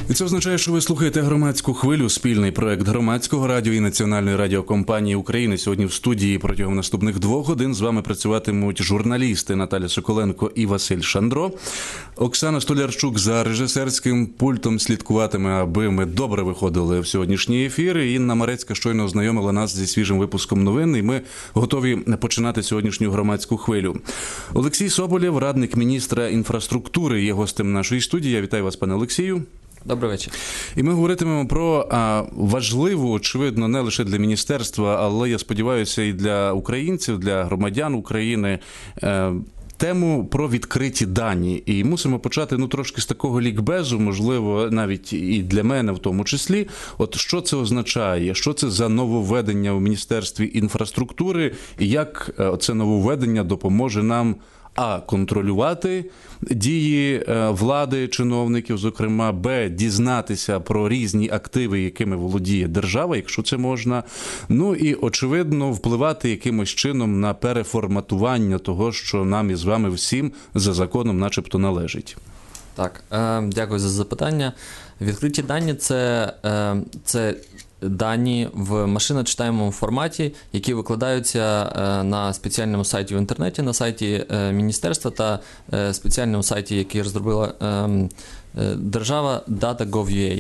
І це означає, що ви слухаєте «Громадську хвилю», спільний проект Громадського радіо і Національної радіокомпанії України. Сьогодні в студії протягом наступних 2 годин з вами працюватимуть журналісти Наталя Соколенко і Василь Шандро. Оксана Столярчук за режисерським пультом слідкуватиме, аби ми добре виходили в сьогоднішній ефір. І Інна Марецька щойно ознайомила нас зі свіжим випуском новин, і ми готові починати сьогоднішню «Громадську хвилю». Олексій Соболєв, радник міністра інфраструктури, є гостем нашої студії. Я вітаю вас, пане Олексію. Добрий вечір. І ми говоритимемо про важливу, очевидно, не лише для міністерства, але, я сподіваюся, і для українців, для громадян України, тему про відкриті дані. І мусимо почати, трошки з такого лікбезу, можливо, навіть і для мене в тому числі. От що це означає? Що це за нововведення в Міністерстві інфраструктури? І як це нововведення допоможе нам контролювати дії влади, чиновників, зокрема, дізнатися про різні активи, якими володіє держава, якщо це можна, і, очевидно, впливати якимось чином на переформатування того, що нам із вами всім за законом начебто належить. Так, дякую за запитання. Відкриті дані – це дані в машиночитаємому форматі, які викладаються на спеціальному сайті в інтернеті, на сайті міністерства та спеціальному сайті, який розробила держава, data.gov.ua.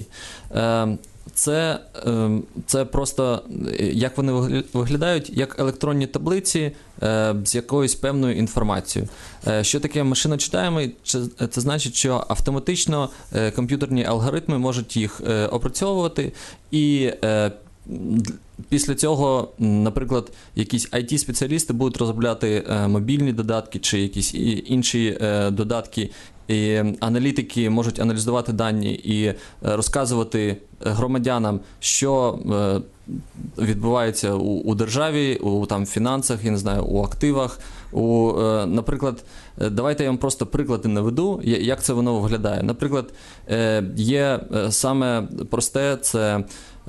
Це просто, як вони виглядають, як електронні таблиці з якоюсь певною інформацією. Що таке машиночитаємий? Це значить, що автоматично комп'ютерні алгоритми можуть їх опрацьовувати, і після цього, наприклад, якісь IT-спеціалісти будуть розробляти мобільні додатки чи якісь інші додатки, і аналітики можуть аналізувати дані і розказувати громадянам, що відбувається у державі, у фінансах, я не знаю, у активах. Наприклад, давайте я вам просто приклади наведу, як це воно виглядає. Наприклад, є саме просте, це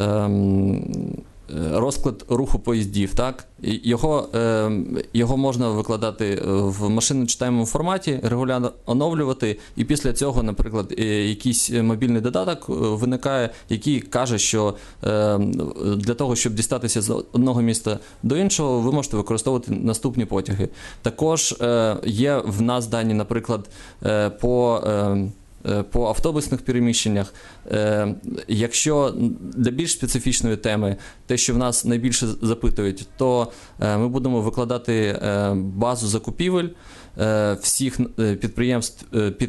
розклад руху поїздів, так? Його можна викладати в машиночитаємому форматі, регулярно оновлювати, і після цього, наприклад, якийсь мобільний додаток виникає, який каже, що для того, щоб дістатися з одного міста до іншого, ви можете використовувати наступні потяги. Також є в нас дані, наприклад, по автобусних переміщеннях. Якщо для більш специфічної теми, те, що в нас найбільше запитують, то ми будемо викладати базу закупівель всіх підприємств,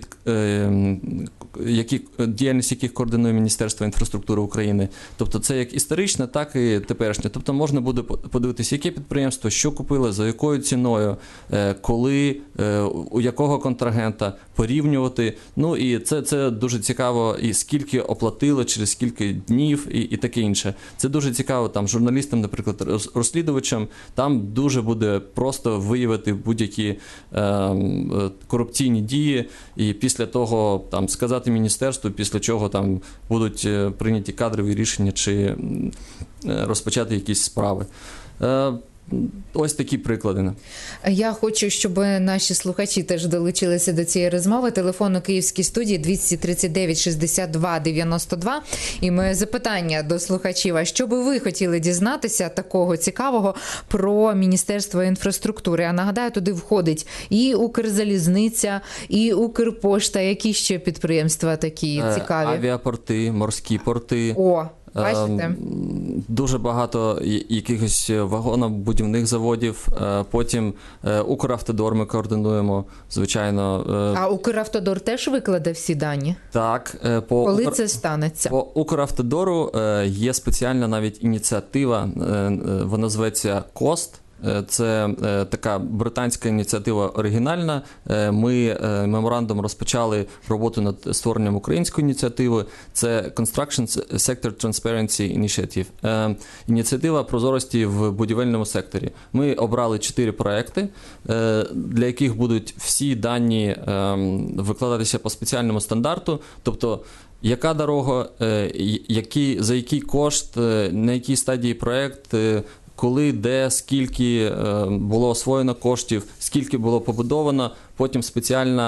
діяльність яких координує Міністерство інфраструктури України. Тобто це як історичне, так і теперішнє. Тобто можна буде подивитися, яке підприємство, що купило, за якою ціною, коли, у якого контрагента, порівнювати. І це дуже цікаво, і скільки оплатили, через скільки днів і таке інше. Це дуже цікаво журналістам, наприклад, розслідувачам. Там дуже буде просто виявити будь-які корупційні дії, і після того сказати міністерству, після чого будуть прийняті кадрові рішення чи розпочати якісь справи. Ось такі приклади. Я хочу, щоб наші слухачі теж долучилися до цієї розмови. Телефон у Київській студії 239 62 92. І моє запитання до слухачів: а що би ви хотіли дізнатися такого цікавого про Міністерство інфраструктури? А нагадаю, туди входить і Укрзалізниця, і Укрпошта. Які ще підприємства такі цікаві? Авіапорти, морські порти. Бачите? Дуже багато якихось вагонобудівних заводів, потім Укравтодор ми координуємо, звичайно. А Укравтодор теж викладе всі дані? Так. Коли це станеться? По Укравтодору є спеціальна навіть ініціатива, вона зветься КОСТ. Це така британська ініціатива оригінальна. Ми меморандум розпочали роботу над створенням української ініціативи. Це Construction Sector Transparency Initiative. Ініціатива прозорості в будівельному секторі. Ми обрали 4 проекти, для яких будуть всі дані викладатися по спеціальному стандарту. Тобто, яка дорога, за який кошт, на якій стадії проект, коли, де, скільки було освоєно коштів, скільки було побудовано, потім спеціальна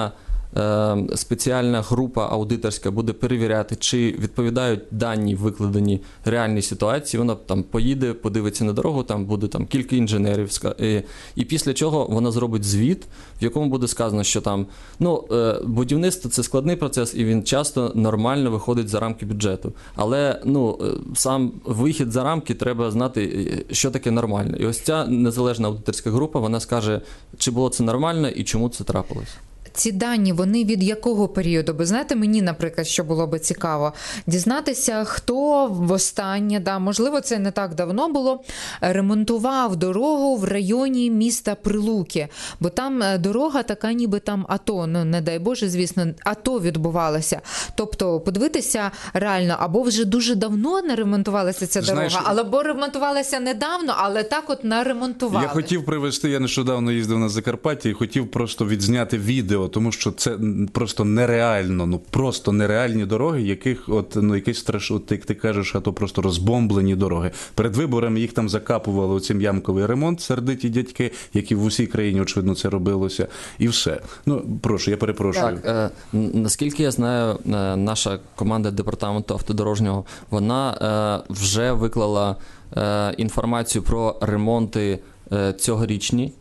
спеціальна група аудиторська буде перевіряти, чи відповідають дані, викладені реальній ситуації. Вона там поїде, подивиться на дорогу, там буде там кілька інженерів. І після чого вона зробить звіт, в якому буде сказано, що там будівництво – це складний процес, і він часто нормально виходить за рамки бюджету. Але сам вихід за рамки треба знати, що таке нормально. І ось ця незалежна аудиторська група, вона скаже, чи було це нормально і чому це трапилось. Ці дані, вони від якого періоду? Бо знаєте, мені, наприклад, що було би цікаво, дізнатися, хто востаннє, можливо, це не так давно було, ремонтував дорогу в районі міста Прилуки. Бо там дорога така, ніби там АТО, не дай Боже, звісно, АТО відбувалося. Тобто, подивитися реально, або вже дуже давно не ремонтувалася ця дорога, або ремонтувалася недавно, але так от наремонтували. Я хотів привести, я нещодавно їздив на Закарпаття і хотів просто відзняти відео, тому що це просто нереально, просто нереальні дороги, яких якийсь як ти кажеш, а то просто розбомблені дороги. Перед виборами їх там закапували оцим ямковий ремонт, сердиті дядьки, які в усій країні, очевидно, це робилося. І все. Прошу, я перепрошую. Так, наскільки я знаю, наша команда департаменту автодорожнього, вона вже виклала інформацію про ремонти цьогорічні.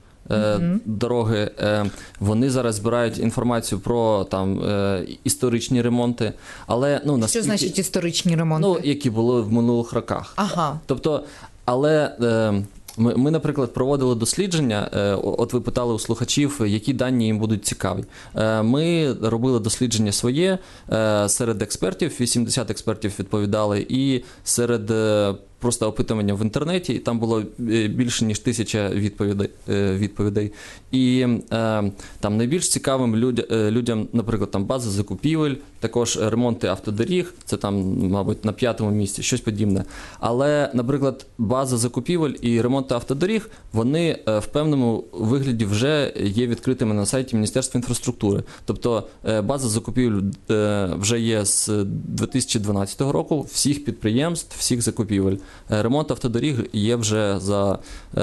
Дороги. Вони зараз збирають інформацію про історичні ремонти. Але, що значить історичні ремонти? Які були в минулих роках. Ага. Тобто, але ми, наприклад, проводили дослідження, от ви питали у слухачів, які дані їм будуть цікаві. Ми робили дослідження своє серед експертів, 80 експертів відповідали, і серед просто опитування в інтернеті, і там було більше, ніж 1000 відповідей. І там найбільш цікавим людям, наприклад, там база закупівель, також ремонти автодоріг, це там, мабуть, на 5-му місці, щось подібне. Але, наприклад, база закупівель і ремонти автодоріг, вони в певному вигляді вже є відкритими на сайті Міністерства інфраструктури. Тобто база закупівель вже є з 2012 року, всіх підприємств, всіх закупівель. Ремонт автодоріг є вже за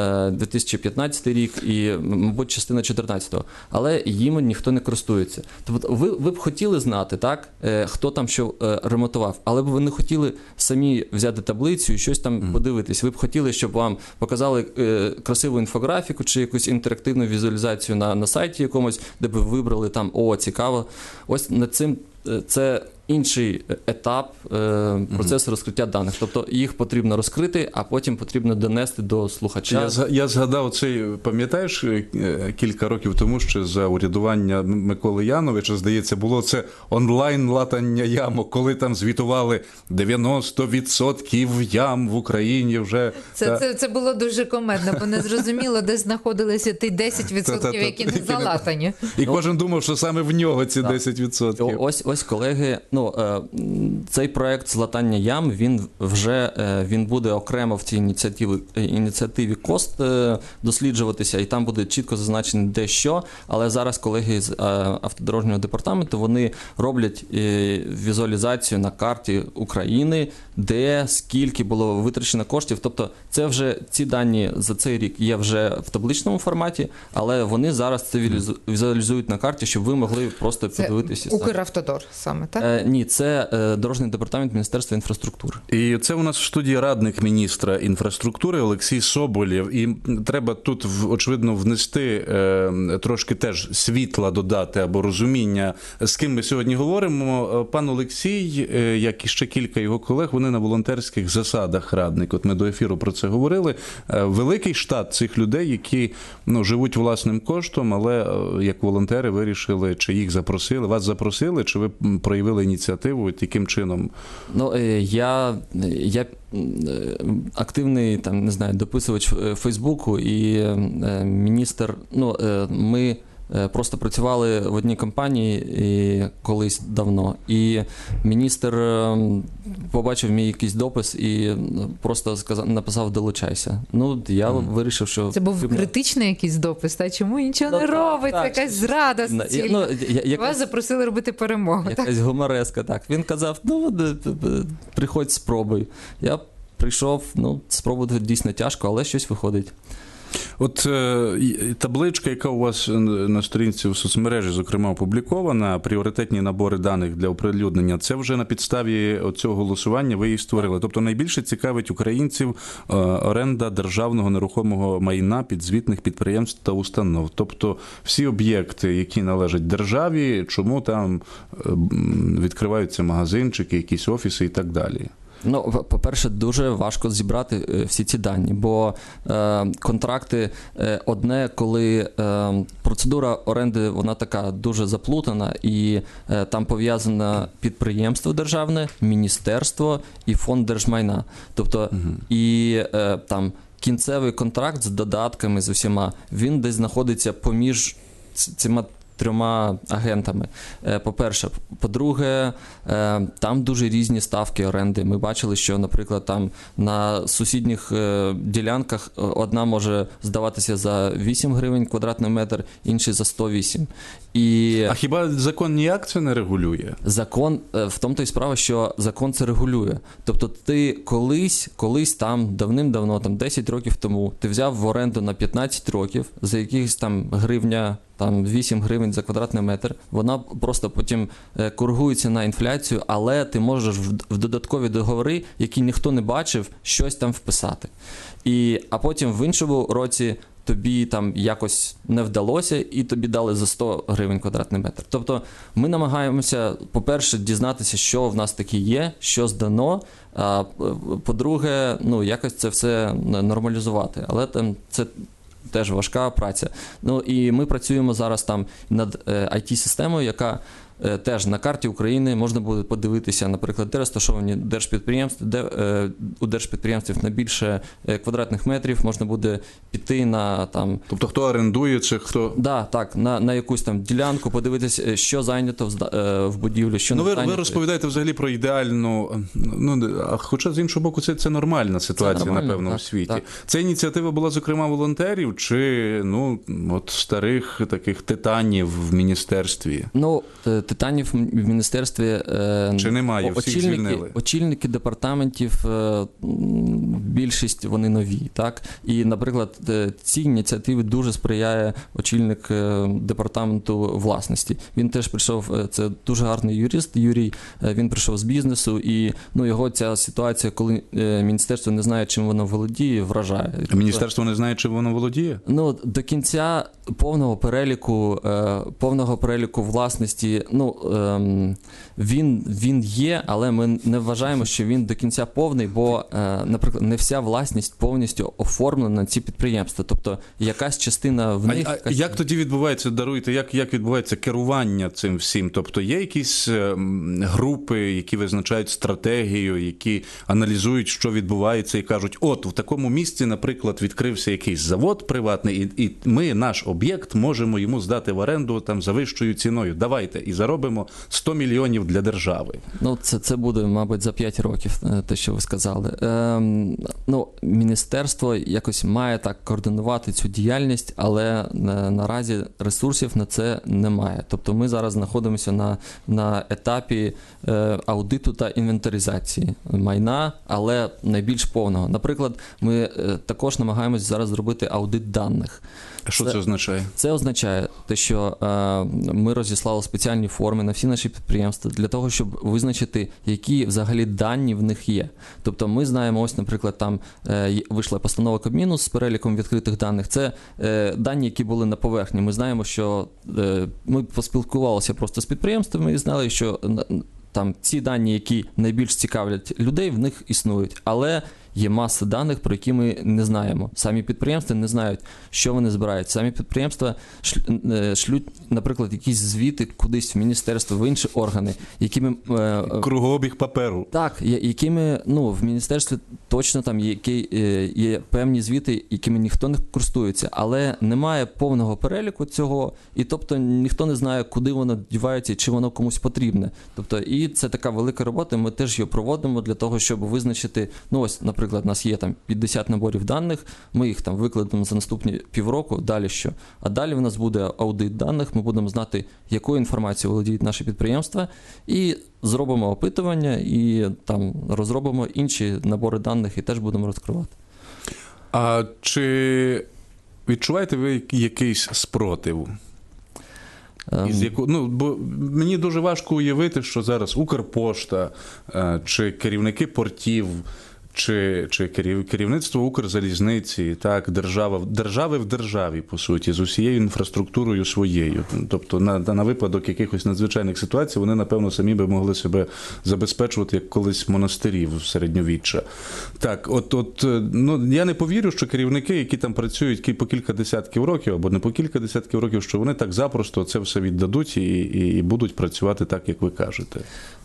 2015 рік і, мабуть, частина 2014-го. Але їм ніхто не користується. Тобто ви б хотіли знати, так, хто там що ремонтував, але б ви не хотіли самі взяти таблицю і щось там подивитись. Ви б хотіли, щоб вам показали красиву інфографіку чи якусь інтерактивну візуалізацію на сайті якомусь, де б ви вибрали там, цікаво. Ось над цим це інший етап процесу розкриття даних. Тобто їх потрібно розкрити, а потім потрібно донести до слухача. Я згадав цей, пам'ятаєш, кілька років тому, що за урядування Миколи Яновича, здається, було це онлайн-латання ямок, коли там звітували 90% ям в Україні вже. Це було дуже комедно, бо не зрозуміло, де знаходилися ті 10%, які не залатані. І кожен думав, що саме в нього ці 10%. Ось, колеги, цей проект «Златання ям», він буде окремо в цій ініціативі КОСТ досліджуватися, і там буде чітко зазначено де що, але зараз колеги з автодорожнього департаменту, вони роблять візуалізацію на карті України, де скільки було витрачено коштів, тобто це вже, ці дані за цей рік є вже в табличному форматі, але вони зараз це візуалізують на карті, щоб ви могли просто подивитися. Це Укравтодор саме, так? Ні, це Дорожній департамент Міністерства інфраструктури. І це у нас в студії радник міністра інфраструктури Олексій Соболєв. І треба тут, очевидно, внести трошки теж світла додати або розуміння, з ким ми сьогодні говоримо. Пан Олексій, як і ще кілька його колег, вони на волонтерських засадах радник. От ми до ефіру про це говорили. Великий штат цих людей, які живуть власним коштом, але як волонтери вирішили, чи їх запросили, вас запросили, чи ви проявили ініціативу, яким чином? Я активний, дописувач Фейсбуку, і міністр, ми просто працювали в одній компанії колись давно, і міністр побачив мій якийсь допис і просто написав «долучайся». Я вирішив, що... Це був критичний якийсь допис, та чому нічого не робить, якась зрада суцільна. Вас запросили робити перемогу. Якась гумореска, так. Він казав, приходь, спробуй. Я прийшов, спробувати дійсно тяжко, але щось виходить. От табличка, яка у вас на сторінці в соцмережі, зокрема, опублікована, пріоритетні набори даних для оприлюднення, це вже на підставі цього голосування ви її створили. Тобто найбільше цікавить українців оренда державного нерухомого майна підзвітних підприємств та установ. Тобто всі об'єкти, які належать державі, чому там відкриваються магазинчики, якісь офіси і так далі. Ну, по-перше, дуже важко зібрати всі ці дані, бо контракти одне, коли процедура оренди, вона така дуже заплутана, і там пов'язано підприємство державне, міністерство і фонд держмайна. Тобто, і там кінцевий контракт з додатками, з усіма, він десь знаходиться поміж цими трьома агентами. По-перше. По-друге, там дуже різні ставки оренди. Ми бачили, що, наприклад, там на сусідніх ділянках одна може здаватися за 8 гривень квадратний метр, інший за 108. А хіба закон ніяк це не регулює? Закон, в тому-то і справа, що закон це регулює. Тобто ти колись там, давним-давно, там 10 років тому, ти взяв в оренду на 15 років за якихось там гривня, там 8 гривень за квадратний метр, вона просто потім коригується на інфляцію, але ти можеш в додаткові договори, які ніхто не бачив, щось там вписати. А потім в іншому році тобі там якось не вдалося, і тобі дали за 100 гривень квадратний метр. Тобто ми намагаємося, по-перше, дізнатися, що в нас таке є, що здано, а по-друге, ну, якось це все нормалізувати. Але там це теж важка праця. Ну, і ми працюємо зараз там над IT-системою, яка теж на карті України можна буде подивитися, наприклад, де розташовані держпідприємства, де у держпідприємствів найбільше квадратних метрів, можна буде піти на там... Тобто хто орендує чи хто... Да, так, на якусь там ділянку, подивитися, що зайнято в будівлі, що не зайнято. Ви розповідаєте взагалі про ідеальну... хоча, з іншого боку, це нормальна ситуація, нормально, напевно, у світі. Так. Ця ініціатива була, зокрема, волонтерів чи, от старих таких титанів в міністерстві? Ну, титанів в міністерстві... Чи немає? Всіх звільнили? Очільники департаментів, більшість вони нові, так? І, наприклад, цій ініціативі дуже сприяє очільник департаменту власності. Він теж прийшов, це дуже гарний юрист, Юрій, він прийшов з бізнесу, і його ця ситуація, коли міністерство не знає, чим воно володіє, вражає. А міністерство не знає, чим воно володіє? Ну, до кінця повного переліку власності, він є, але ми не вважаємо, що він до кінця повний, бо, наприклад, не вся власність повністю оформлена на ці підприємства. Тобто якась частина в них... Як тоді відбувається, даруйте, як відбувається керування цим всім? Тобто є якісь групи, які визначають стратегію, які аналізують, що відбувається і кажуть, от, в такому місці, наприклад, відкрився якийсь завод приватний, і ми, наш об'єкт, можемо йому здати в оренду там за вищою ціною. Давайте, і заробимо 100 мільйонів для держави. Ну, це буде, мабуть, за 5 років, те, що ви сказали. Міністерство якось має так координувати цю діяльність, але наразі ресурсів на це немає. Тобто ми зараз знаходимося на етапі аудиту та інвентаризації майна, але найбільш повного. Наприклад, ми також намагаємось зараз зробити аудит даних. А що це означає? Це означає те, що ми розіслали спеціальні форми на всі наші підприємства для того, щоб визначити, які взагалі дані в них є. Тобто ми знаємо, ось, наприклад, там вийшла постанова Кабміну з переліком відкритих даних. Це дані, які були на поверхні. Ми знаємо, що ми поспілкувалися просто з підприємствами і знали, що там ці дані, які найбільш цікавлять людей, в них існують. Але є маса даних, про які ми не знаємо. Самі підприємства не знають, що вони збирають. Самі підприємства шлють, наприклад, якісь звіти кудись в міністерство, в інші органи, якими... Кругообіг паперу. Так, якими, в міністерстві точно там є певні звіти, якими ніхто не користується, але немає повного переліку цього, і тобто ніхто не знає, куди воно дівається і чи воно комусь потрібне. Тобто, і це така велика робота, ми теж її проводимо для того, щоб визначити, ось, наприклад, у нас є там 50 наборів даних, ми їх там викладемо за наступні півроку, далі що? А далі в нас буде аудит даних, ми будемо знати, якою інформацією володіють наші підприємства, і зробимо опитування, і там розробимо інші набори даних, і теж будемо розкривати. А чи Відчуваєте ви якийсь спротив? Бо мені дуже важко уявити, що зараз Укрпошта, чи керівники портів, чи керівництво Укрзалізниці, так, держави в державі, по суті, з усією інфраструктурою своєю. Тобто на випадок якихось надзвичайних ситуацій вони, напевно, самі би могли себе забезпечувати, як колись монастирів середньовіччя. Так, я не повірю, що керівники, які там працюють по кілька десятків років, або не по кілька десятків років, що вони так запросто це все віддадуть і будуть працювати так, як ви кажете.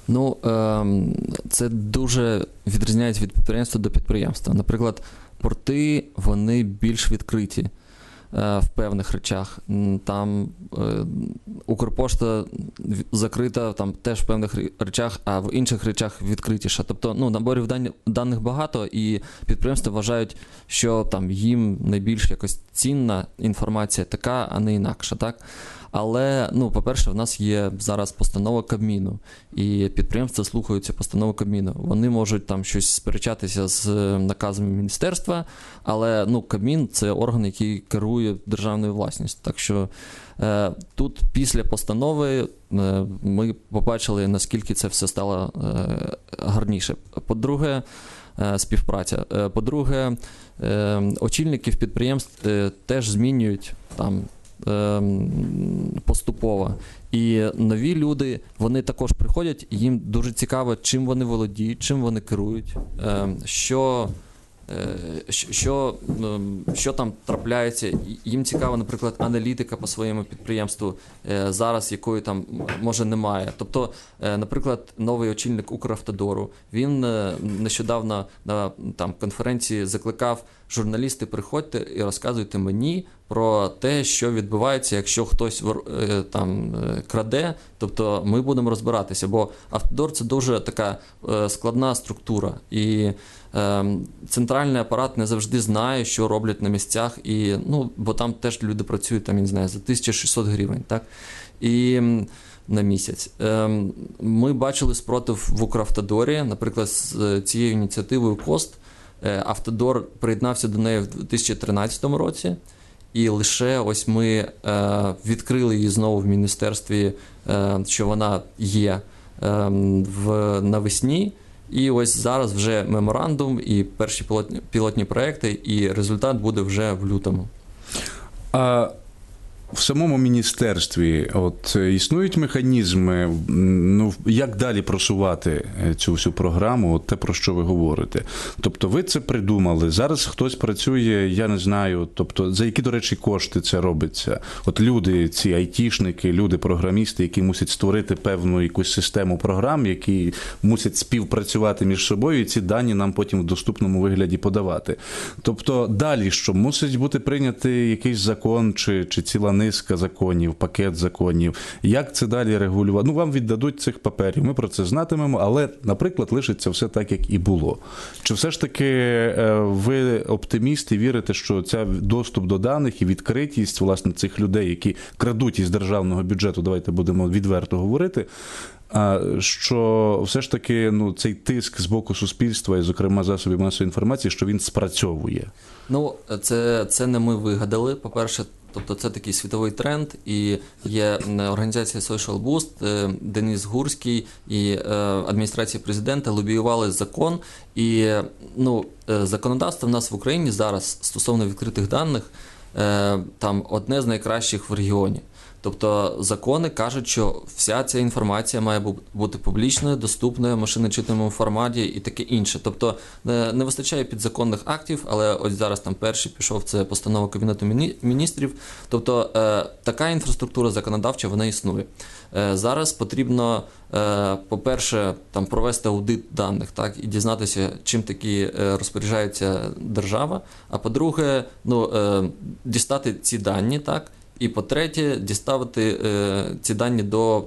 Це дуже відрізняється від підприємства до підприємства. Наприклад, порти, вони більш відкриті в певних речах. Там Укрпошта закрита там теж в певних речах, а в інших речах відкритіша. Тобто, наборів даних багато, і підприємства вважають, що там їм найбільш якось цінна інформація така, а не інакша, так? Але, по-перше, в нас є зараз постанова Кабміну, і підприємства слухаються постанови Кабміну. Вони можуть там щось сперечатися з наказами міністерства, але, Кабмін – це орган, який керує державною власністю. Так що тут після постанови ми побачили, наскільки це все стало гарніше. По-друге, співпраця. По-друге, очільників підприємств теж змінюють там поступово. І нові люди, вони також приходять, і їм дуже цікаво, чим вони володіють, чим вони керують, що там трапляється. Їм цікава, наприклад, аналітика по своєму підприємству зараз, якої там, може, немає. Тобто, наприклад, новий очільник Укравтодору, він нещодавно на конференції закликав: журналісти, приходьте і розказуйте мені про те, що відбувається, якщо хтось краде, тобто ми будемо розбиратися, бо Автодор – це дуже така складна структура, і центральний апарат не завжди знає, що роблять на місцях, і, бо там теж люди працюють, за 1600 гривень, так, і на місяць. Ми бачили спротив в Укравтодорі, наприклад, з цією ініціативою КОСТ. Автодор приєднався до неї в 2013 році, і лише ось ми відкрили її знову в міністерстві, що вона є навесні, і ось зараз вже меморандум і перші пілотні проекти, і результат буде вже в лютому. В самому міністерстві існують механізми, як далі просувати цю всю програму, те, про що ви говорите. Тобто ви це придумали, зараз хтось працює, я не знаю, тобто за які, до речі, кошти це робиться. Люди, ці айтішники, люди-програмісти, які мусять створити певну якусь систему програм, які мусять співпрацювати між собою, і ці дані нам потім в доступному вигляді подавати. Тобто далі що? Мусить бути прийнятий якийсь закон чи ціла низка законів, пакет законів. Як це далі регулювати? Вам віддадуть цих паперів, ми про це знатимемо, але, наприклад, лишиться все так, як і було. Чи все ж таки ви оптиміст і вірите, що ця доступ до даних і відкритість, власне, цих людей, які крадуть із державного бюджету, давайте будемо відверто говорити, що все ж таки цей тиск з боку суспільства і, зокрема, засобів масової інформації, що він спрацьовує? Це не ми вигадали, по-перше. Тобто це такий світовий тренд, і є організація Social Boost, Денис Гурський і адміністрація президента лобіювали закон, і законодавство в нас в Україні зараз стосовно відкритих даних там одне з найкращих в регіоні. Тобто закони кажуть, що вся ця інформація має бути публічною, доступною, в машиночитаному форматі і таке інше. Тобто не вистачає підзаконних актів, але ось зараз там перший пішов, це постанова Кабінету міністрів. Тобто така інфраструктура законодавча, вона існує. Зараз потрібно, по-перше, провести аудит даних, так, і дізнатися, чим таки розпоряджається держава, а по-друге, дістати ці дані, так, і, по-третє, діставити ці дані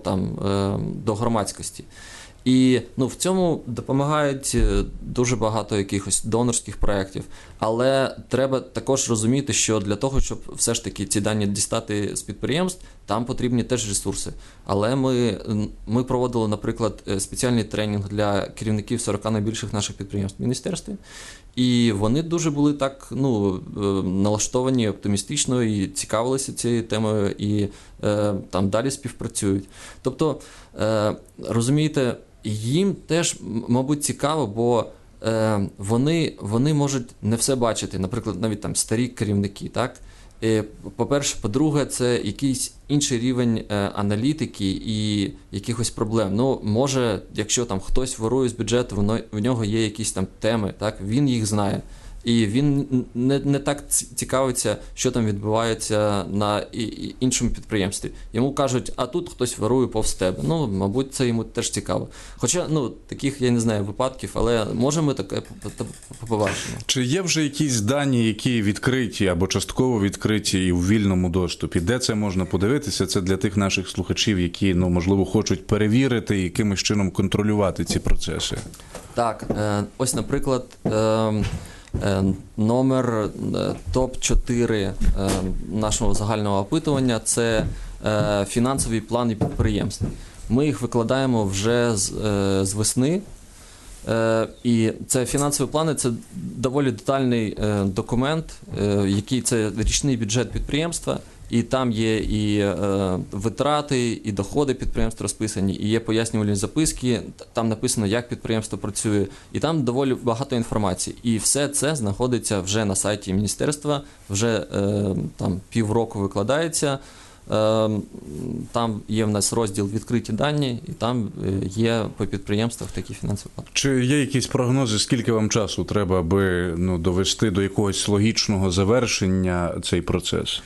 до громадськості. І в цьому допомагають дуже багато якихось донорських проєктів. Але треба також розуміти, що для того, щоб все ж таки ці дані дістати з підприємств, там потрібні теж ресурси. Але ми проводили, наприклад, спеціальний тренінг для керівників 40 найбільших наших підприємств в міністерстві, і вони дуже були так налаштовані оптимістично і цікавилися цією темою, і там далі співпрацюють. Тобто, розумієте, їм теж, мабуть, цікаво, бо вони можуть не все бачити, наприклад, навіть там старі керівники, так? По-перше, по-друге, це якийсь інший рівень аналітики і якихось проблем. Ну, може, якщо там хтось ворує з бюджету, в нього є якісь там теми, так? Він їх знає. І він не так цікавиться, що там відбувається на іншому підприємстві. Йому кажуть, а тут хтось ворує повз тебе. Ну, мабуть, це йому теж цікаво. Хоча, таких, я не знаю, випадків, але може ми таке побачимо. Чи є вже якісь дані, які відкриті або частково відкриті і у вільному доступі? Де це можна подивитися? Це для тих наших слухачів, які, можливо, хочуть перевірити і якимось чином контролювати ці процеси. Так, ось, наприклад, номер топ-4 нашого загального опитування – це фінансові плани підприємств. Ми їх викладаємо вже з весни. І це фінансові плани – це доволі детальний документ, який це річний бюджет підприємства. І там є і витрати, і доходи підприємства розписані, і є пояснювальні записки, там написано, як підприємство працює, і там доволі багато інформації. І все це знаходиться вже на сайті міністерства, вже там півроку викладається. Там є в нас розділ «Відкриті дані», і там є по підприємствах такі фінансові плани. Чи є якісь прогнози, скільки вам часу треба, аби довести до якогось логічного завершення цей процес?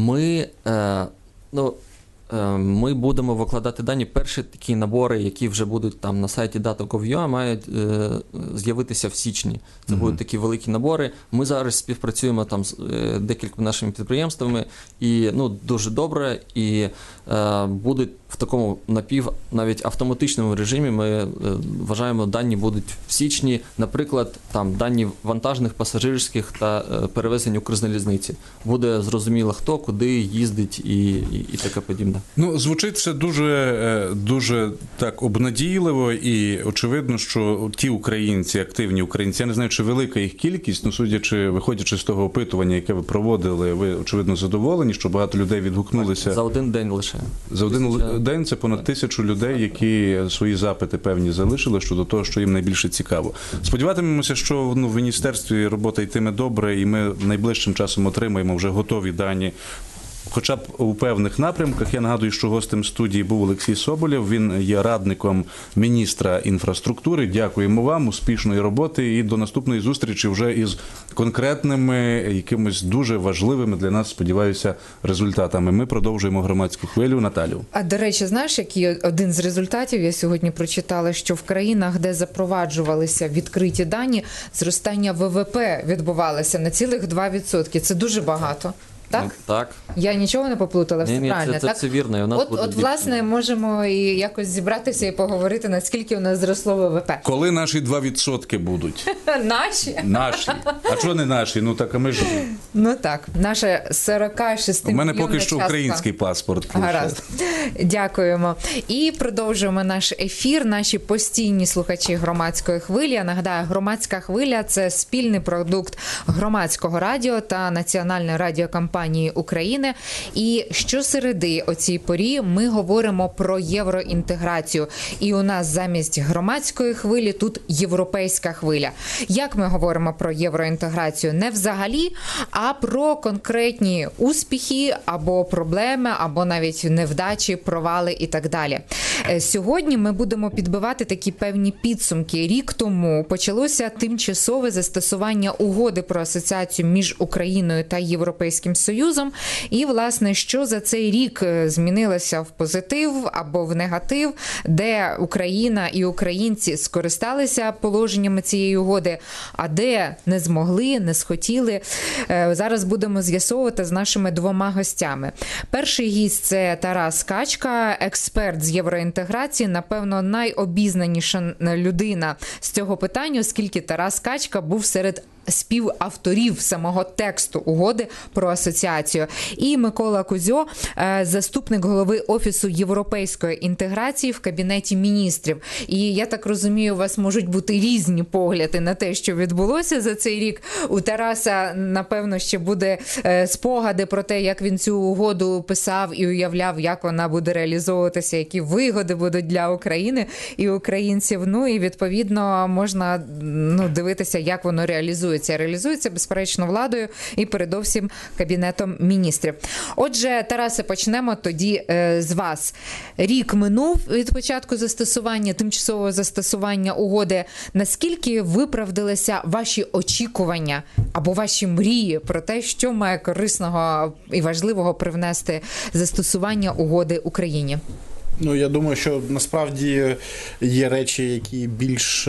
Ми будемо викладати дані. Перші такі набори, які вже будуть там на сайті data.gov.ua, мають з'явитися в січні. Це будуть такі великі набори. Ми зараз співпрацюємо там з декількома нашими підприємствами, і дуже добре, і будуть в такому навіть автоматичному режимі. Ми вважаємо, дані будуть в січні, наприклад, там дані вантажних, пасажирських та перевезень Укрзалізниці. Буде зрозуміло, хто, куди їздить і таке подібне. Звучить це дуже так обнадійливо, і очевидно, що ті українці, активні українці, я не знаю, чи велика їх кількість, виходячи з того опитування, яке ви проводили, ви, очевидно, задоволені, що багато людей відгукнулися. За один день лише. За один день це понад 1000 людей, які свої запити певні залишили щодо того, що їм найбільше цікаво. Сподіватимемося, що в міністерстві робота йтиме добре, і ми найближчим часом отримаємо вже готові дані, хоча б у певних напрямках. Я нагадую, що гостем студії був Олексій Соболєв, він є радником міністра інфраструктури. Дякуємо вам, успішної роботи і до наступної зустрічі вже із конкретними, якимось дуже важливими для нас, сподіваюся, результатами. Ми продовжуємо громадську хвилю. Наталю. А, до речі, знаєш, який один з результатів, я сьогодні прочитала, що в країнах, де запроваджувалися відкриті дані, зростання ВВП відбувалося на цілих 2%. Це дуже багато. Так? Так. Я нічого не поплутала, все правильно, так? Це вірно. І у нас от власне, можемо і якось зібратися і поговорити, наскільки у нас зросло ВВП. Коли наші 2% будуть? Наші? Наші. А чого не наші? А ми ж... Так. Наша 46 У мене мільйонна поки що частка. український паспорт. Гаразд. Дякуємо. І продовжуємо наш ефір. Наші постійні слухачі громадської хвилі. Я нагадаю, громадська хвиля – це спільний продукт громадського радіо та Національної радіокомпанії України. І щосереди о цій порі ми говоримо про євроінтеграцію. І у нас замість громадської хвилі тут європейська хвиля. Як ми говоримо про євроінтеграцію? Не взагалі, а про конкретні успіхи або проблеми, або навіть невдачі, провали і так далі. Сьогодні ми будемо підбивати такі певні підсумки. Рік тому почалося тимчасове застосування угоди про асоціацію між Україною та Європейським Союзом. І, власне, що за цей рік змінилося в позитив або в негатив, де Україна і українці скористалися положеннями цієї угоди, а де не змогли, не схотіли. Зараз будемо з'ясовувати з нашими двома гостями. Перший гість – це Тарас Качка, експерт з євроінтеграції, напевно, найобізнаніша людина з цього питання, оскільки Тарас Качка був серед співавторів самого тексту угоди про асоціацію. І Микола Козьо, заступник голови Офісу європейської інтеграції в Кабінеті міністрів. І я так розумію, у вас можуть бути різні погляди на те, що відбулося за цей рік. У Тараса, напевно, ще буде спогади про те, як він цю угоду писав і уявляв, як вона буде реалізовуватися, які вигоди будуть для України і українців. Ну і, відповідно, можна дивитися, як воно реалізується. Реалізується, безперечно, владою і, передовсім, Кабінетом міністрів. Отже, Тарасе, почнемо тоді з вас. Рік минув від початку застосування, тимчасового застосування угоди. Наскільки виправдалися ваші очікування або ваші мрії про те, що має корисного і важливого привнести застосування угоди Україні? Ну, я думаю, що насправді є речі, які більш,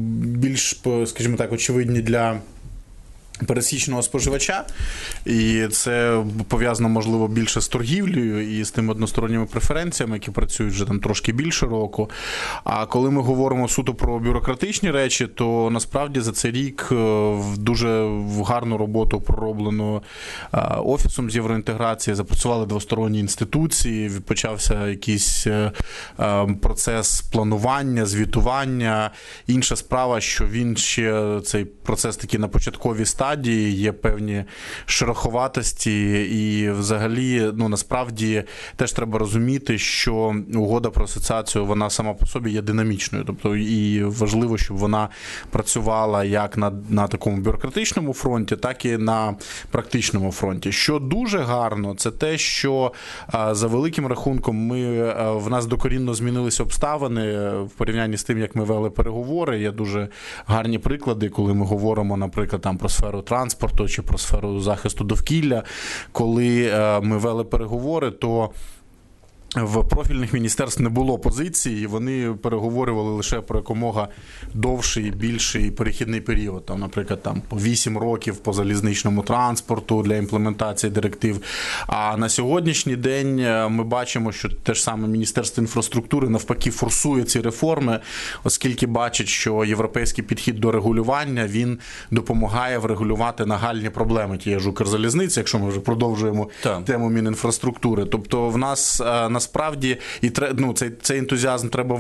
скажімо так, очевидні для пересічного споживача, і це пов'язано, можливо, більше з торгівлею і з тими односторонніми преференціями, які працюють вже там трошки більше року. А коли ми говоримо суто про бюрократичні речі, то насправді за цей рік дуже гарну роботу пророблено Офісом з євроінтеграції, запрацювали двосторонні інституції, почався якийсь процес планування, звітування. Інша справа, що він ще, цей процес такий на початковій стадії, є певні шероховатості, і взагалі, насправді, теж треба розуміти, що угода про асоціацію, вона сама по собі є динамічною, тобто і важливо, щоб вона працювала як на такому бюрократичному фронті, так і на практичному фронті. Що дуже гарно, це те, що за великим рахунком в нас докорінно змінилися обставини в порівнянні з тим, як ми вели переговори. Є дуже гарні приклади, коли ми говоримо, наприклад, там про сферу транспорту чи про сферу захисту довкілля. Коли ми вели переговори, то в профільних міністерств не було позиції, вони переговорювали лише про якомога довший, більший перехідний період. Там, наприклад, по 8 років по залізничному транспорту для імплементації директив. А на сьогоднішній день ми бачимо, що те ж саме Міністерство інфраструктури навпаки форсує ці реформи, оскільки бачить, що європейський підхід до регулювання, він допомагає врегулювати нагальні проблеми тієї ж Укрзалізниці, якщо ми вже продовжуємо тему Мінінфраструктури. Тобто в нас насправді цей ентузіазм треба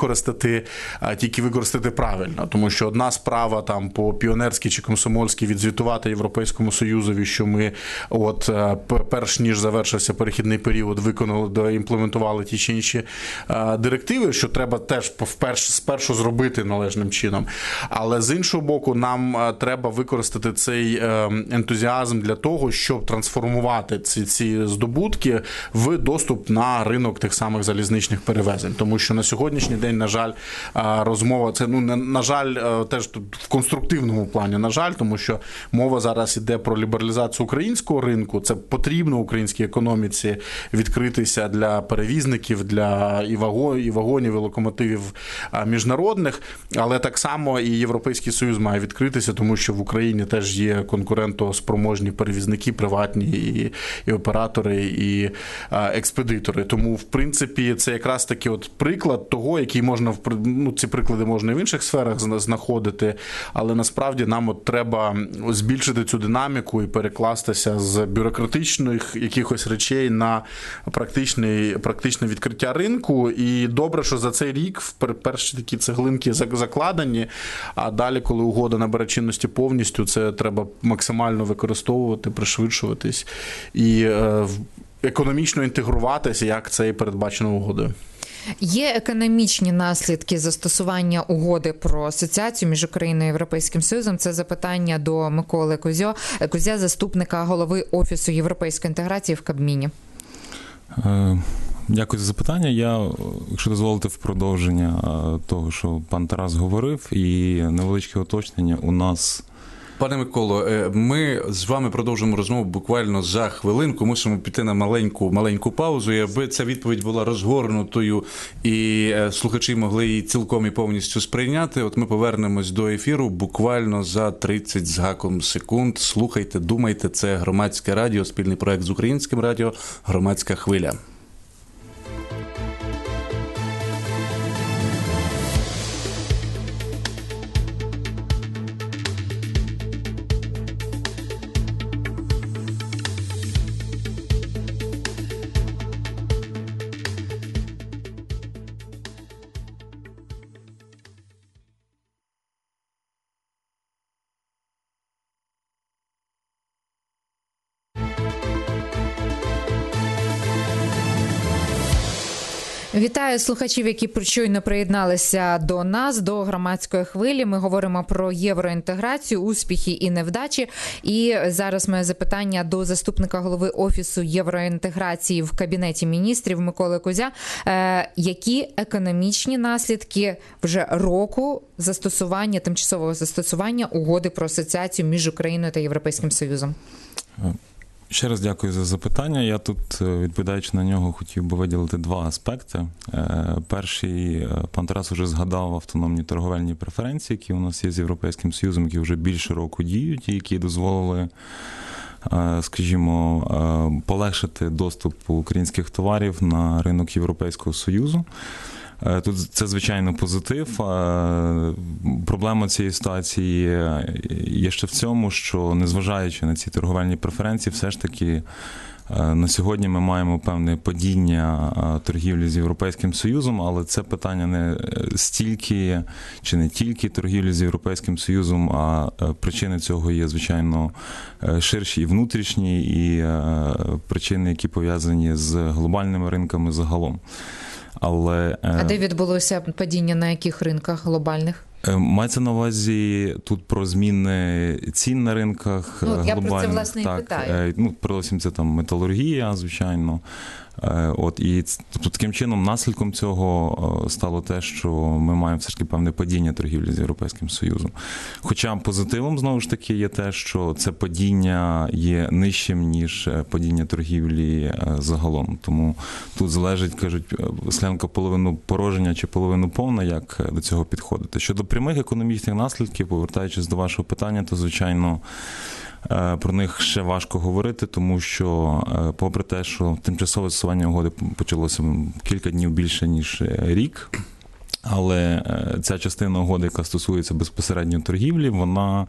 тільки використати правильно, тому що одна справа по піонерськи чи комсомольськи відзвітувати Європейському Союзові, що ми перш ніж завершився перехідний період, виконали, доімплементували ті чи інші директиви, що треба теж спершу зробити належним чином. Але з іншого боку, нам треба використати цей ентузіазм для того, щоб трансформувати ці здобутки в доступ на ринок тих самих залізничних перевезень. Тому що на сьогоднішній день, на жаль, розмова, це, на жаль, теж тут в конструктивному плані, на жаль, тому що мова зараз іде про лібералізацію українського ринку. Це потрібно українській економіці відкритися для перевізників, для і вагонів, і локомотивів міжнародних, але так само і Європейський Союз має відкритися, тому що в Україні теж є конкурентоспроможні перевізники, приватні і оператори, і експедитори. Тому, в принципі, це якраз таки приклад того, який можна, ці приклади можна і в інших сферах знаходити, але насправді нам треба збільшити цю динаміку і перекластися з бюрократичних якихось речей на практичне відкриття ринку. І добре, що за цей рік перші такі цеглинки закладені, а далі, коли угода набере чинності повністю, це треба максимально використовувати, пришвидшуватись і економічно інтегруватися, як це і передбачено угодою. Є економічні наслідки застосування угоди про асоціацію між Україною і Європейським Союзом? Це запитання до Миколи Козьо, заступника голови Офісу європейської інтеграції в Кабміні. Дякую за запитання. Я, якщо дозволите, в продовження того, що пан Тарас говорив, і невеличке уточнення у нас. Пане Миколо, ми з вами продовжимо розмову буквально за хвилинку. Мусимо піти на маленьку паузу. І аби ця відповідь була розгорнутою і слухачі могли її цілком і повністю сприйняти, от ми повернемось до ефіру буквально за 30 з гаком секунд. Слухайте, думайте. Це Громадське радіо, спільний проект з Українським радіо «Громадська хвиля». Вітаю слухачів, які щойно приєдналися до нас, до громадської хвилі. Ми говоримо про євроінтеграцію, успіхи і невдачі. І зараз моє запитання до заступника голови Офісу євроінтеграції в Кабінеті міністрів Миколи Кузя. Які економічні наслідки вже року застосування, тимчасового застосування угоди про асоціацію між Україною та Європейським Союзом? Ще раз дякую за запитання. Я тут, відповідаючи на нього, хотів би виділити два аспекти. Перший, пан Тарас вже згадав автономні торговельні преференції, які у нас є з Європейським Союзом, які вже більше року діють і які дозволили, скажімо, полегшити доступ українських товарів на ринок Європейського Союзу. Тут це, звичайно, позитив. Проблема цієї ситуації є ще в цьому, що, незважаючи на ці торговельні преференції, все ж таки на сьогодні ми маємо певне падіння торгівлі з Європейським Союзом, але це питання не стільки чи не тільки торгівлі з Європейським Союзом, а причини цього є, звичайно, ширші і внутрішні, і причини, які пов'язані з глобальними ринками загалом. А де відбулося падіння, на яких ринках глобальних? Мається на увазі тут про зміни цін на ринках глобальних. Я про це, власне, і питаю. Передусім, це там металургія, звичайно. І тобто, таким чином, наслідком цього стало те, що ми маємо все ж таки певне падіння торгівлі з Європейським Союзом. Хоча позитивом, знову ж таки, є те, що це падіння є нижчим, ніж падіння торгівлі загалом. Тому тут залежить, кажуть, склянка половину порожня чи половину повна, як до цього підходити. Щодо прямих економічних наслідків, повертаючись до вашого питання, то, звичайно, про них ще важко говорити, тому що, попри те, що тимчасове застосування угоди почалося кілька днів більше, ніж рік, але ця частина угоди, яка стосується безпосередньо торгівлі, вона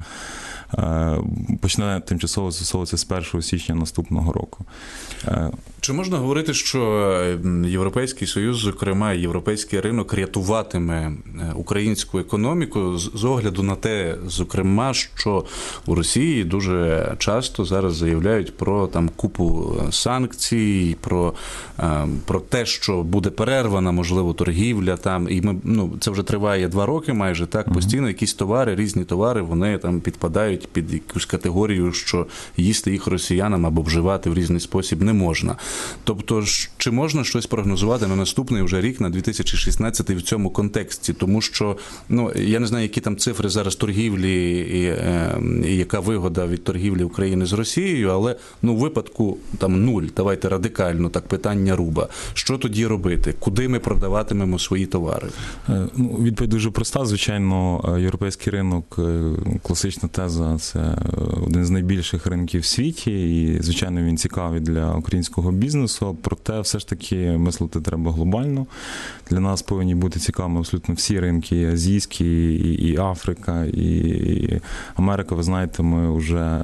почне тимчасово застосовуватися з 1 січня наступного року. Чи можна говорити, що Європейський Союз, зокрема європейський ринок, рятуватиме українську економіку з огляду на те, зокрема, що у Росії дуже часто зараз заявляють про там купу санкцій, про те, що буде перервана, можливо, торгівля там, і це вже триває 2 роки майже, так, постійно якісь товари, різні товари, вони там підпадають під якусь категорію, що їсти їх росіянам або вживати в різний спосіб не можна. Тобто, чи можна щось прогнозувати на наступний вже рік, на 2016 в цьому контексті? Тому що, я не знаю, які там цифри зараз торгівлі і яка вигода від торгівлі України з Росією, але, в випадку там 0, давайте радикально, так, питання руба. Що тоді робити? Куди ми продаватимемо свої товари? Відповідь дуже проста. Звичайно, європейський ринок, класична теза, це один з найбільших ринків в світі, і, звичайно, він цікавий для українського бізнесу, проте все ж таки мислити треба глобально. Для нас повинні бути цікавими абсолютно всі ринки, і азійські, і Африка, і Америка. Ви знаєте, ми вже,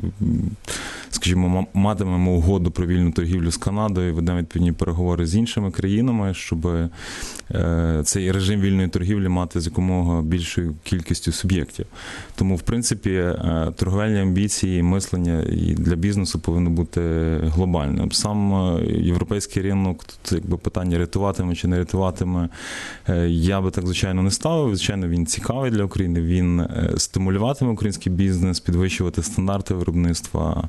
скажімо, матимемо угоду про вільну торгівлю з Канадою, ведемо відповідні переговори з іншими країнами, щоб цей режим вільної торгівлі мати з якомога більшою кількістю суб'єктів. Тому, в принципі, торговельні амбіції, мислення і для бізнесу повинно бути глобальним. Сам європейський ринок, тут якби питання рятуватиме чи не рятуватиме, я би так, звичайно, не ставив. Звичайно, він цікавий для України, він стимулюватиме український бізнес, підвищувати стандарти виробництва,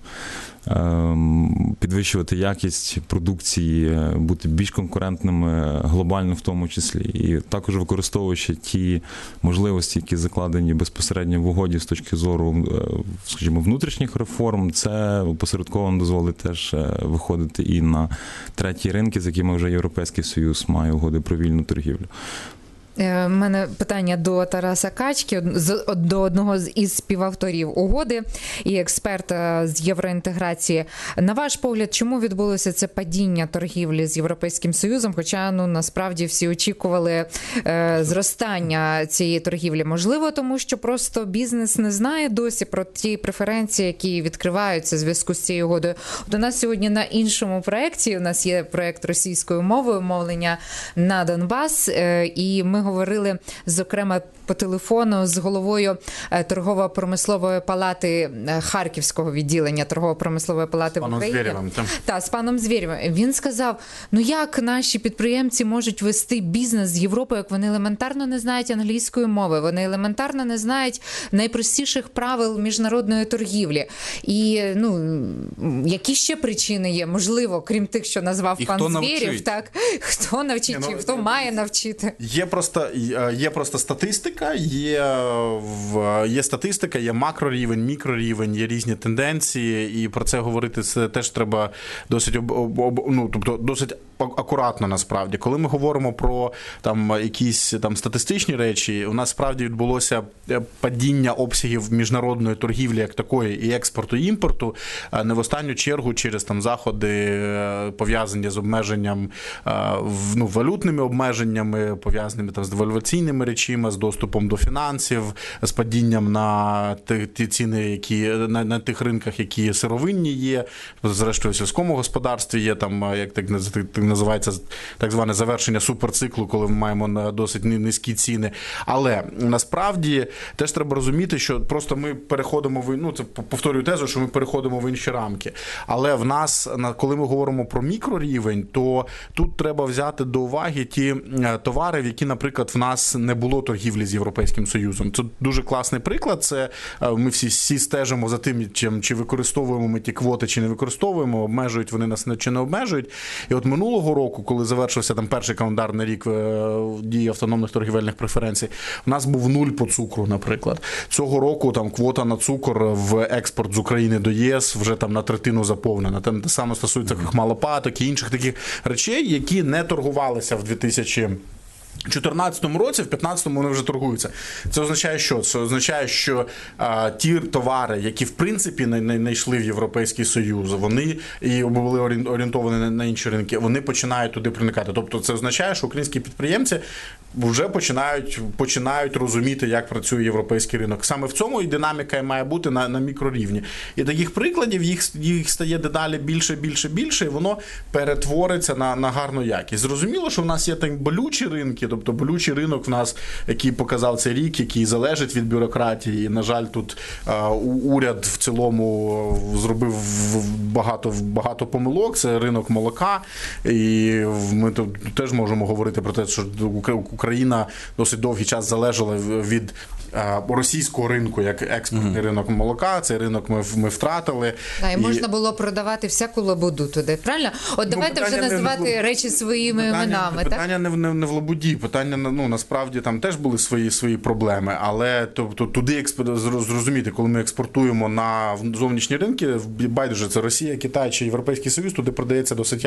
підвищувати якість продукції, бути більш конкурентними глобально в тому числі. І також використовуючи ті можливості, які закладені безпосередньо в угоді з точки зору, скажімо, внутрішніх реформ, це опосередковано дозволить теж виходити і на треті ринки, з якими вже Європейський Союз має угоди про вільну торгівлю. У мене питання до Тараса Качки, до одного із співавторів угоди і експерта з євроінтеграції. На ваш погляд, чому відбулося це падіння торгівлі з Європейським Союзом, хоча, насправді всі очікували зростання цієї торгівлі? Можливо, тому що просто бізнес не знає досі про ті преференції, які відкриваються в зв'язку з цією угодою. От у нас сьогодні на іншому проєкті, у нас є проєкт російською мовою, мовлення на Донбас, і ми говорили, зокрема, по телефону з головою торгово-промислової палати Харківського відділення торгово-промислової палати в Україні. Звєрєвим, з паном Звєрєвим. Він сказав, як наші підприємці можуть вести бізнес з Європою, як вони елементарно не знають англійської мови, вони елементарно не знають найпростіших правил міжнародної торгівлі. І, які ще причини є, можливо, крім тих, що назвав І пан хто Звєрєв, навчить? так? Хто навчить, хто має навчити? Є просто статистика, є статистика, є макрорівень, мікрорівень, є різні тенденції, і про це говорити це теж треба досить досить акуратно насправді. Коли ми говоримо про якісь статистичні речі, у нас справді відбулося падіння обсягів міжнародної торгівлі як такої і експорту, і імпорту, не в останню чергу через заходи, пов'язані з обмеженням, валютними обмеженнями, пов'язаними з девальваційними речами, з доступом до фінансів, з падінням на ті ціни, які на тих ринках, які сировинні є, зрештою в сільському господарстві є як так називається, так зване завершення суперциклу, коли ми маємо досить низькі ціни. Але насправді теж треба розуміти, що просто ми переходимо це повторюю тезу, що ми переходимо в інші рамки. Але в нас, коли ми говоримо про мікрорівень, то тут треба взяти до уваги ті товари, в які, наприклад, в нас не було торгівлі з Європейським Союзом. Це дуже класний приклад. Це ми всі стежимо за тим, чи використовуємо ми ті квоти, чи не використовуємо, обмежують вони нас чи не обмежують. І от минулого року, коли завершився перший календарний рік дії автономних торгівельних преференцій, у нас був 0 по цукру, наприклад. Цього року квота на цукор в експорт з України до ЄС вже на третину заповнена. Те саме стосується крохмалопаток і інших таких речей, які не торгувалися в 2014 році, в 2015 вони вже торгуються. Це означає що? Це означає, що ті товари, які в принципі не йшли в Європейський Союз, вони і були орієнтовані на інші ринки, вони починають туди проникати. Тобто це означає, що українські підприємці вже починають розуміти, як працює європейський ринок. Саме в цьому і динаміка має бути на мікрорівні. І таких прикладів їх стає дедалі більше, і воно перетвориться на гарну якість. Зрозуміло, що в нас є болючі ринки, тобто болючий ринок в нас, який показав цей рік, який залежить від бюрократії. І, на жаль, тут уряд в цілому зробив багато помилок. Це ринок молока. І ми тут теж можемо говорити про те, що Україна досить довгий час залежала від російського ринку, як експортний ринок молока. Цей ринок ми втратили. І можна було продавати всяку лабуду туди, правильно? От давайте вже називати речі своїми іменами. Питання не в лабуді, питання, насправді там теж були свої проблеми, але туди зрозуміти, коли ми експортуємо на зовнішні ринки, байдуже, це Росія, Китай чи Європейський Союз, туди продається досить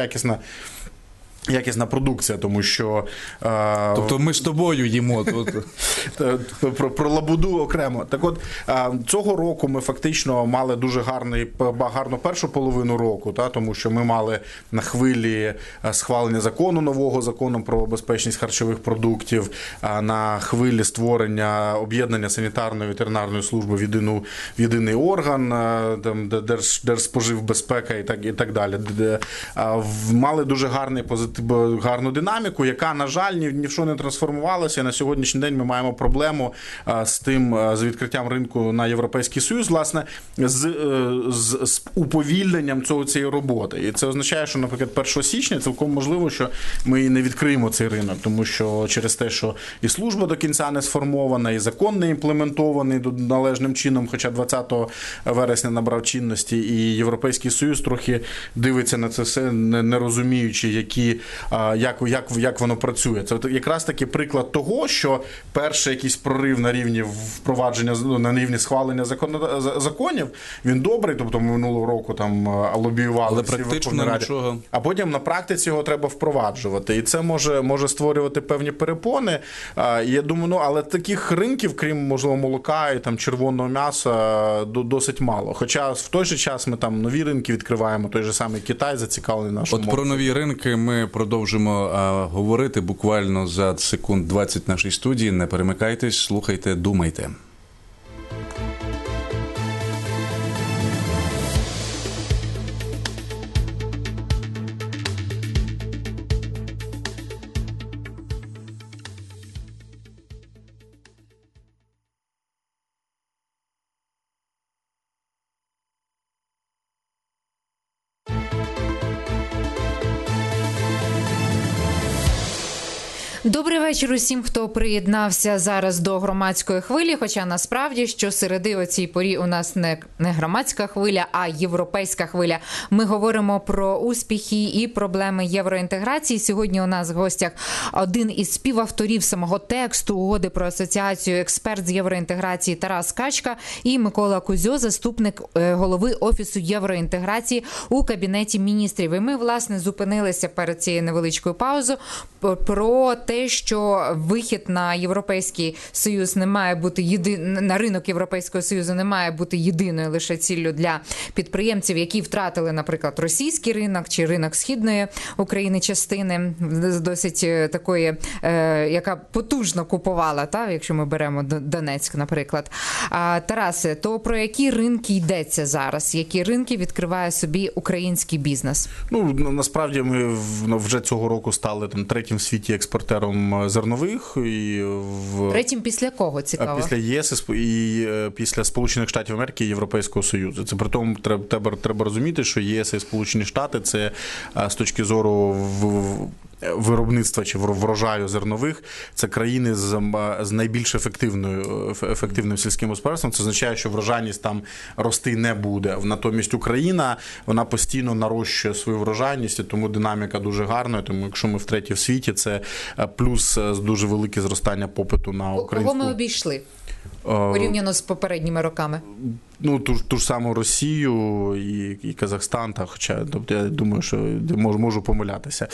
якісна продукція, тому що... Тобто ми з тобою їмо тут. Про лабуду окремо. Так от, цього року ми фактично мали дуже гарну першу половину року, тому що ми мали на хвилі схвалення нового закону про безпечність харчових продуктів, на хвилі створення об'єднання санітарної ветеринарної служби в єдиний орган, Держспоживбезпека і так далі. Мали дуже гарну динаміку, яка, на жаль, ні в що не трансформувалася. І на сьогоднішній день ми маємо проблему з відкриттям ринку на Європейський Союз, власне, з уповільненням цієї роботи. І це означає, що, наприклад, 1 січня цілком можливо, що ми і не відкриємо цей ринок, тому що через те, що і служба до кінця не сформована, і закон не імплементований належним чином, хоча 20 вересня набрав чинності, і Європейський Союз трохи дивиться на це все, не розуміючи, як воно працює. Це якраз таки приклад того, що перший якийсь прорив на рівні впровадження, на рівні схвалення законів, він добрий, тобто ми минулого року там лобіювали. Але практично нічого. А потім на практиці його треба впроваджувати. І це може створювати певні перепони. І я думаю, але таких ринків, крім, можливо, молока і там червоного м'яса, досить мало. Хоча в той же час ми там нові ринки відкриваємо, той же самий Китай зацікавлений нашому. От про нові ринки ми продовжимо говорити буквально за секунд 20 в нашій студії. Не перемикайтесь, слухайте, думайте. Добрий вечір усім, хто приєднався зараз до громадської хвилі, хоча насправді щосереди о цій порі у нас не громадська хвиля, а європейська хвиля. Ми говоримо про успіхи і проблеми євроінтеграції. Сьогодні у нас в гостях один із співавторів самого тексту угоди про асоціацію, експерт з євроінтеграції Тарас Качка і Микола Кузьо, заступник голови Офісу євроінтеграції у Кабінеті міністрів. І ми, власне, зупинилися перед цією невеличкою паузою про те, що вихід на Європейський Союз не має бути на ринок Європейського Союзу не має бути єдиною лише ціллю для підприємців, які втратили, наприклад, російський ринок чи ринок Східної України частини, досить такої, яка потужно купувала, якщо ми беремо Донецьк, наприклад. Тарасе, то про які ринки йдеться зараз? Які ринки відкриває собі український бізнес? Насправді ми вже цього року стали третім в світі експортером зернових. Третім після кого, цікаво? Після ЄС і після Сполучених Штатів Америки і Європейського Союзу. Це при тому треба розуміти, що єС і Сполучені Штати – це з точки зору виробництва чи врожаю зернових, це країни з найбільш ефективним сільським господарством. Це означає, що врожайність там рости не буде. Натомість Україна, вона постійно нарощує свою врожайність, і тому динаміка дуже гарна. Тому якщо ми втретє в світі, це плюс дуже велике зростання попиту на українську. Кого ми обійшли порівняно з попередніми роками? Ту ж саму Росію і Казахстан, хоча я думаю, що можу помилятися.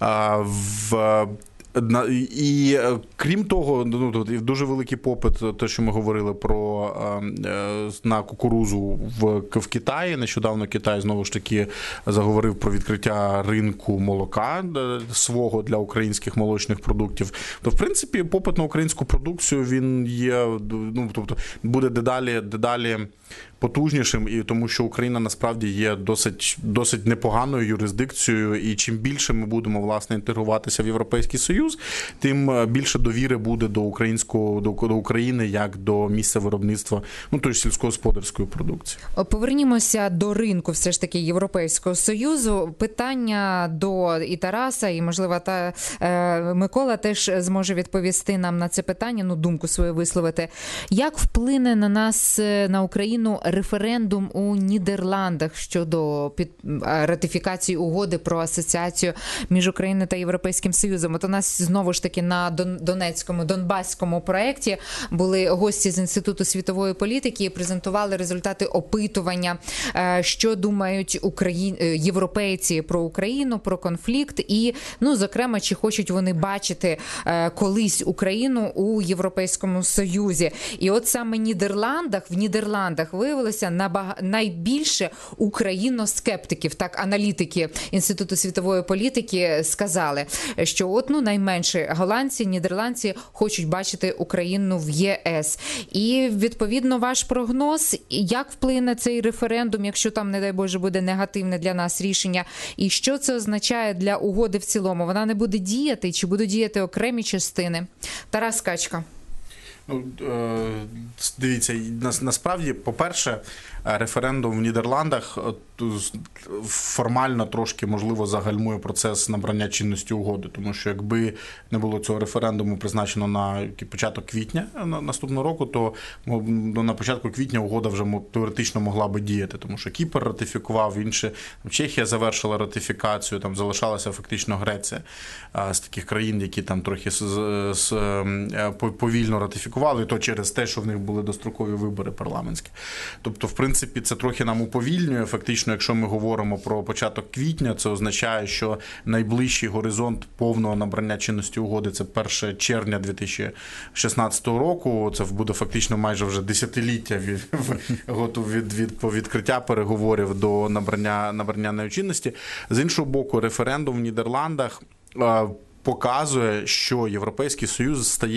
І крім того, дуже великий попит, те, що ми говорили на кукурузу в Китаї. Нещодавно Китай знову ж таки заговорив про відкриття ринку молока свого для українських молочних продуктів. То, в принципі, попит на українську продукцію, він є, буде дедалі потужнішим, і тому що Україна насправді є досить непоганою юрисдикцією, і чим більше ми будемо, власне, інтегруватися в Європейський Союз, тим більше довіри буде до України як до місця виробництва, тої сільськогосподарської продукції. Повернімося до ринку все ж таки Європейського Союзу. Питання до і Тараса, і, можливо, Микола теж зможе відповісти нам на це питання, думку свою висловити. Як вплине на нас, на Україну, референдум у Нідерландах щодо ратифікації угоди про асоціацію між Україною та Європейським Союзом? От у нас знову ж таки на Донбаському проєкті були гості з Інституту світової політики і презентували результати опитування, що думають європейці про Україну, про конфлікт і, зокрема, чи хочуть вони бачити колись Україну у Європейському Союзі. І от саме в Нідерландах виявилося найбільше україноскептиків. Так, аналітики Інституту світової політики сказали, що найменше голландці, нідерландці хочуть бачити Україну в ЄС. І, відповідно, ваш прогноз, як вплине цей референдум, якщо там, не дай Боже, буде негативне для нас рішення, і що це означає для угоди в цілому? Вона не буде діяти, чи будуть діяти окремі частини? Тарас Качка. Дивіться, насправді, по-перше, референдум в Нідерландах формально трошки, можливо, загальмує процес набрання чинності угоди, тому що якби не було цього референдуму призначено на початок квітня наступного року, то на початку квітня угода вже теоретично могла би діяти, тому що Кіпр ратифікував, Чехія завершила ратифікацію, там залишалася фактично Греція з таких країн, які там трохи повільно ратифікували, і то через те, що в них були дострокові вибори парламентські. Тобто, в принципі, це трохи нам уповільнює. Фактично, якщо ми говоримо про початок квітня, це означає, що найближчий горизонт повного набрання чинності угоди – це 1 червня 2016 року. Це буде фактично майже вже десятиліття від відкриття переговорів до набрання нею чинності. З іншого боку, референдум в Нідерландах показує, що Європейський Союз стає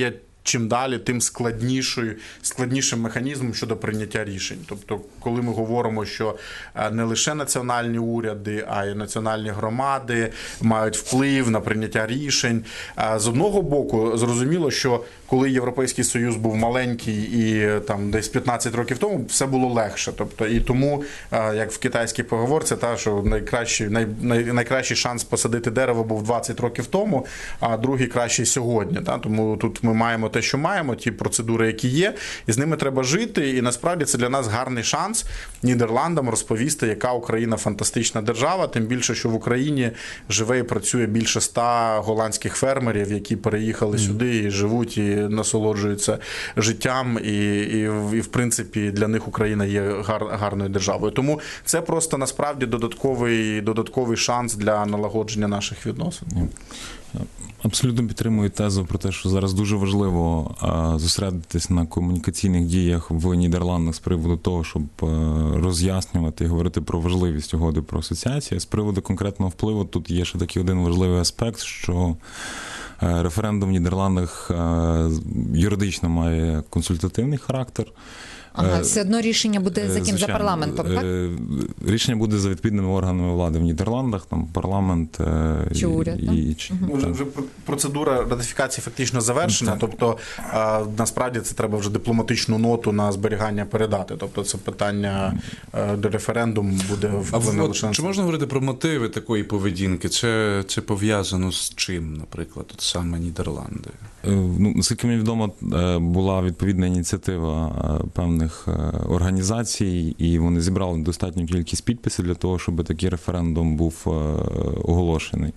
чим далі, тим складнішим механізмом щодо прийняття рішень. Тобто, коли ми говоримо, що не лише національні уряди, а й національні громади мають вплив на прийняття рішень. З одного боку, зрозуміло, що коли Європейський Союз був маленький і там десь 15 років тому, все було легше. Тобто, і тому, як в китайській поговорці, що найкращий шанс посадити дерево був 20 років тому, а другий кращий сьогодні. Тому тут ми маємо те, що маємо, ті процедури, які є, і з ними треба жити. І насправді це для нас гарний шанс Нідерландам розповісти, яка Україна фантастична держава, тим більше, що в Україні живе і працює більше 100 голландських фермерів, які переїхали сюди і живуть, і насолоджуються життям, і в принципі для них Україна є гарною державою. Тому це просто насправді додатковий шанс для налагодження наших відносин. Абсолютно підтримую тезу про те, що зараз дуже важливо зосередитись на комунікаційних діях в Нідерландах з приводу того, щоб роз'яснювати і говорити про важливість угоди про асоціацію. З приводу конкретного впливу тут є ще такий один важливий аспект, що референдум в Нідерландах юридично має консультативний характер. Все одно рішення буде за ким? За парламентом, так? Рішення буде за відповідними органами влади в Нідерландах, там парламент чи уряд. Вже процедура ратифікації фактично завершена, тобто насправді це треба вже дипломатичну ноту на зберігання передати. Тобто це питання до референдуму буде впливати лише на це. Чи можна говорити про мотиви такої поведінки? Це пов'язано з чим, наприклад, от саме Нідерланди? Наскільки мені відомо, була відповідна ініціатива певних організацій, і вони зібрали достатню кількість підписів для того, щоб такий референдум був оголошений.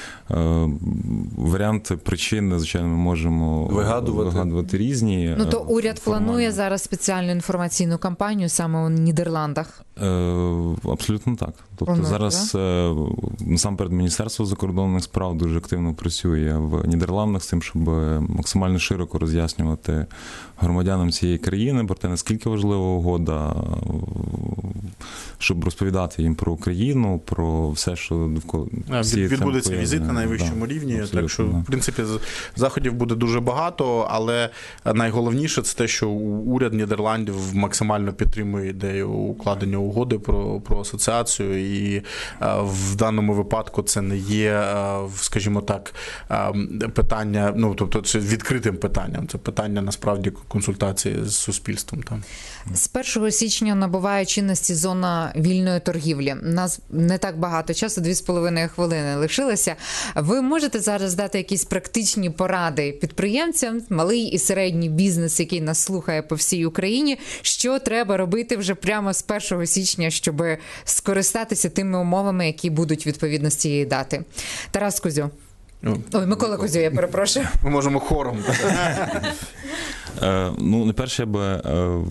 Варіанти, причини, звичайно, ми можемо вигадувати різні. То уряд планує зараз спеціальну інформаційну кампанію саме у Нідерландах? Абсолютно так. Тобто зараз насамперед Міністерство закордонних справ дуже активно працює в Нідерландах з тим, щоб максимально широко роз'яснювати громадянам цієї країни про те, наскільки важлива угода, щоб розповідати їм про Україну, про все, що довкола. Відбудеться візит на найвищому рівні, так що, в принципі, заходів буде дуже багато, але найголовніше це те, що уряд Нідерландів максимально підтримує ідею укладення угоди про асоціацію, і в даному випадку це не є, скажімо так, питання, тобто це відкритим питанням, це питання насправді консультації з суспільством. З 1 січня набуває чинності зона вільної торгівлі. У нас не так багато часу, 2,5 хвилини лишилося. Ви можете зараз дати якісь практичні поради підприємцям, малий і середній бізнес, який нас слухає по всій Україні, що треба робити вже прямо з 1 січня, щоб скористатися тими умовами, які будуть відповідно з цієї дати? Тарас Кузьо. Микола Кузьо, я перепрошую. Ми можемо хором. Найперше, я би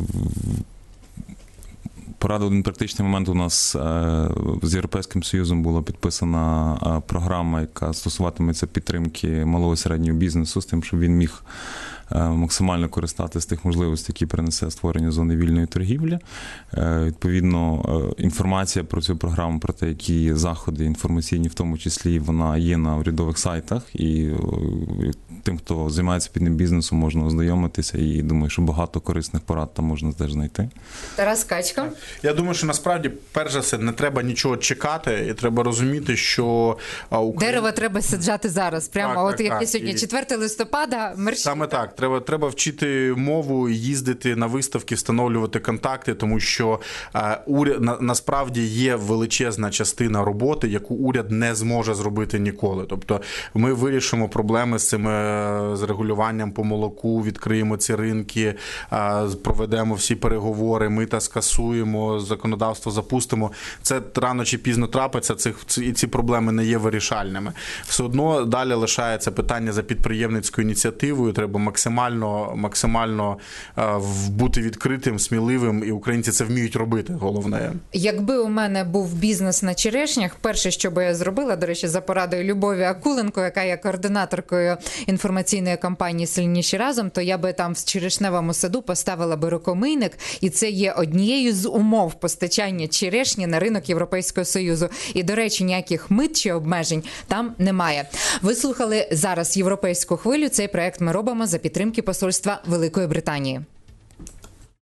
порадив один практичний момент. У нас з Європейським Союзом була підписана програма, яка стосуватиметься підтримки малого і середнього бізнесу, з тим, щоб він міг максимально користатися з тих можливостей, які принесе створення зони вільної торгівлі. Відповідно, інформація про цю програму, про те, які заходи інформаційні, в тому числі, вона є на урядових сайтах, і тим, хто займається підним бізнесом, можна ознайомитися, і думаю, що багато корисних порад там можна теж знайти. Тарас Качка. Я думаю, що насправді, перш за все, не треба нічого чекати, і треба розуміти, що дерево треба саджати зараз. Прямо як сьогодні, 4 листопада, мерщій. Саме так. Треба вчити мову, їздити на виставки, встановлювати контакти, тому що насправді є величезна частина роботи, яку уряд не зможе зробити ніколи. Тобто ми вирішимо проблеми з з регулюванням по молоку, відкриємо ці ринки, проведемо всі переговори, мита скасуємо, законодавство запустимо. Це рано чи пізно трапиться, і ці проблеми не є вирішальними. Все одно далі лишається питання за підприємницькою ініціативою, треба максимально бути відкритим, сміливим, і українці це вміють робити, головне. Якби у мене був бізнес на черешнях, перше, що би я зробила, до речі, за порадою Любові Акуленко, яка є координаторкою інформаційної кампанії «Сильніші разом», то я би там в черешневому саду поставила би рукомийник, і це є однією з умов постачання черешні на ринок Європейського Союзу. І, до речі, ніяких мит чи обмежень там немає. Ви слухали зараз «Європейську хвилю». Цей проект ми робимо за підтримки посольства Великої Британії.